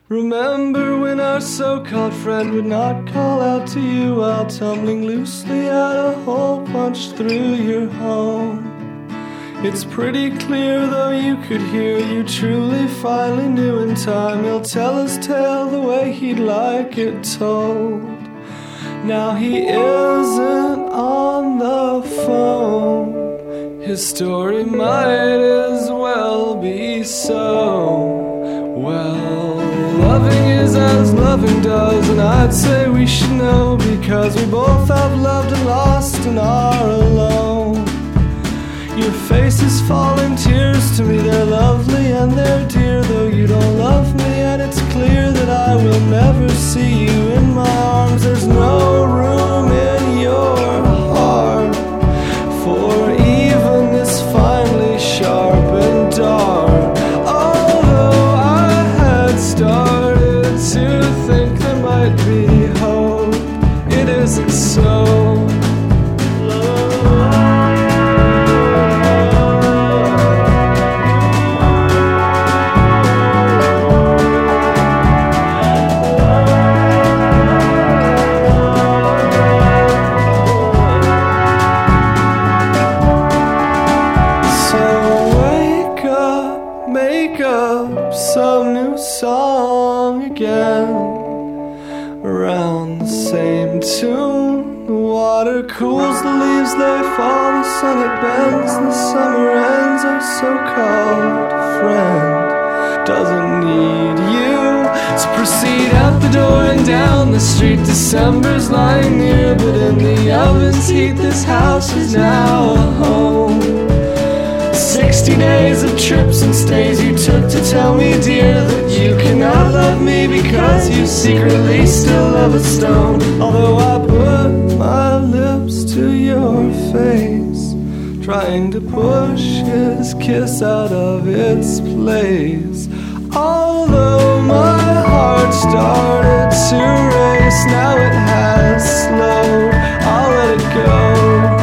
Remember when our so-called friend would not call out to you while tumbling loosely out a hole punched through your home? It's pretty clear, though you could hear, you truly finally knew in time. He'll tell his tale the way he'd like it told. Now he isn't on the phone. His story might as well be so. Well, loving is as loving does, and I'd say we should know, because we both have loved and lost and are alone. Your faces fall in tears to me, they're lovely and they're dear, though you don't love me, and it's clear that I will never see you in my arms. There's no room in your heart for even this finely sharpened dart. Although I had started to think there might be hope, it isn't so. Make up some new song again around the same tune. The water cools, the leaves they fall, the sun it bends, the summer ends. Our so-called friend doesn't need you to proceed out the door and down the street. December's lying near, but in the oven's heat this house is now a home. 60 days of trips and stays you took to tell me, dear, that you cannot love me because you secretly still love a stone. Although I put my lips to your face, trying to push his kiss out of its place. Although my heart started to race, now it has slowed, I'll let it go.